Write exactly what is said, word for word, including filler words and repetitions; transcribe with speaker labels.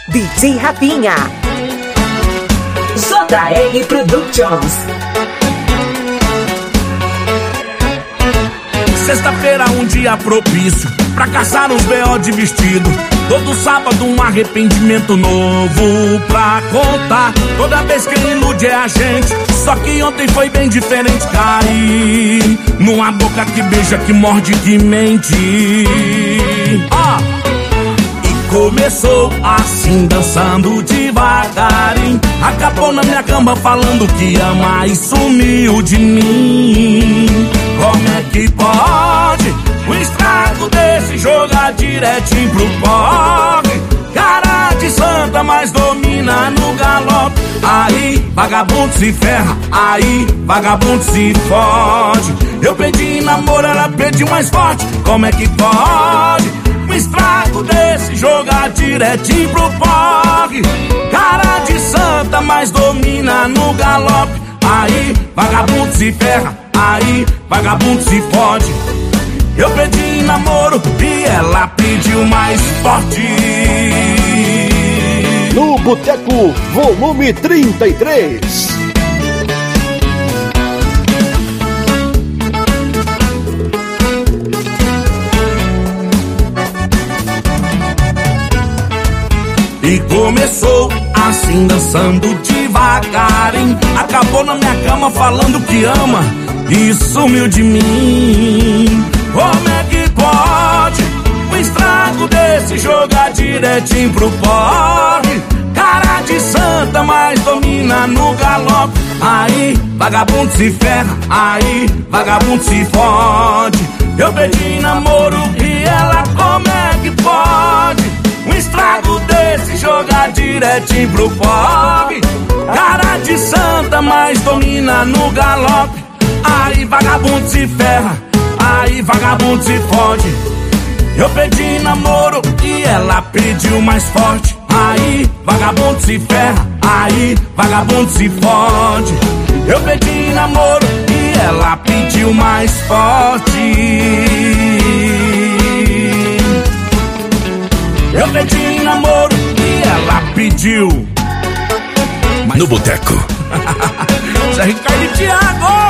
Speaker 1: D J Rapinha. J R Productions.
Speaker 2: Sexta-feira, um dia propício pra caçar uns B O de vestido. Todo sábado um arrependimento novo pra contar. Toda vez que ele ilude é a gente, só que ontem foi bem diferente. Caí numa boca que beija, que morde, que mente. Ó, e começou assim, dançando devagarinho. Acabou na minha cama falando que ama e sumiu de mim. Como é que pode o estrago desse jogar direitinho pro pobre? Cara de santa, mas domina no galope. Aí vagabundo se ferra, aí vagabundo se fode. Eu pedi namoro, ela pediu mais forte. Como é que pode um estrago desse jogar direitinho pro pobre? Cara de santa, mas domina no galope. Aí vagabundo se ferra, aí vagabundo se fode. Eu pedi namoro e ela pediu mais forte.
Speaker 3: No Boteco, volume trinta e três.
Speaker 2: E começou assim, dançando devagarinho. Acabou na minha cama falando que ama e sumiu de mim. Como é que pode um estrago desse jogar direitinho pro pobre? Cara de santa, mas domina no galope. Aí vagabundo se ferra, aí vagabundo se fode. Eu pedi namoro e ela, como é que pode um estrago desse jogar direitinho pro pobre? Cara de santa, mas domina no galope. Aí vagabundo se ferra, aí vagabundo se fode. Eu pedi namoro e ela pediu mais forte. Aí vagabundo se ferra, aí vagabundo se fode. Eu pedi namoro e ela pediu mais forte. Eu pedi namoro e ela pediu mais.
Speaker 4: No Boteco.
Speaker 2: Zé Ricardo e Thiago.